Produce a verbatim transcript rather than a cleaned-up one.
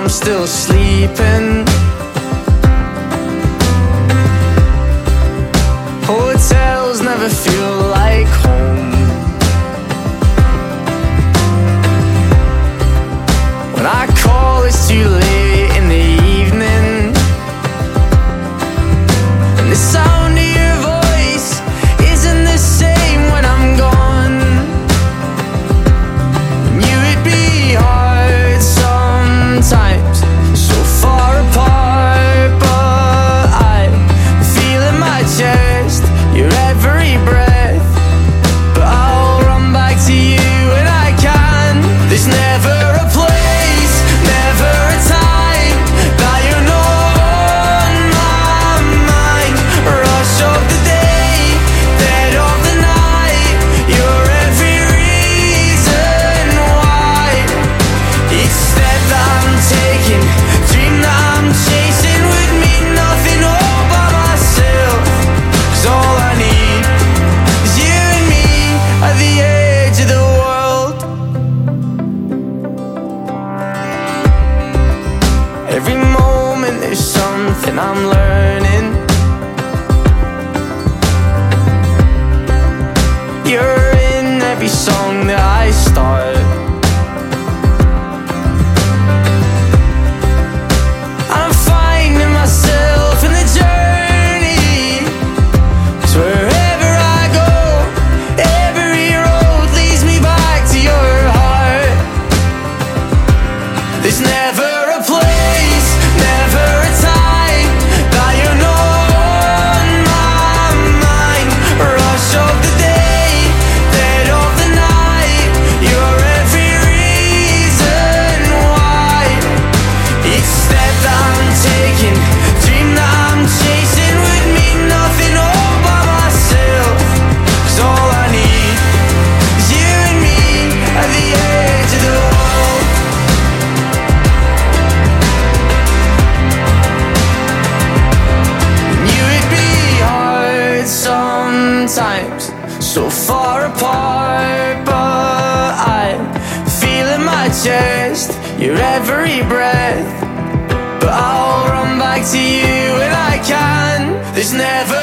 still sleeping. Hotels never feel like home. When I call, it's too late in the evening, and the sound of your voice isn't the same when I'm gone. You would be hard sometimes, so far apart, but I feel in my chest your every breath. But I'll run back to you when I can. There's never a place, never a time that you're not on my mind. Rush of the day, dead of the night, you're every reason why. Each step that I'm taking, dream that I'm chasing would mean nothing all by myself. 'Cause all I need is you and me at the edge of the world. Every moment there's something I'm learning. You're in every song that I start. I'm finding myself in the journey, 'cause wherever I go, every road leads me back to your heart. There's never a place, never a time that you're not on my mind. Rush of the day, dead of the night, you're every reason why. Each step that I'm taking, dream that I'm chasing would mean nothing all by myself. 'Cause all I need is you and me at the edge of the world. You would be hard sometimes, so far apart, but I feel in my chest your every breath. But I'll run back to you when I can. There's never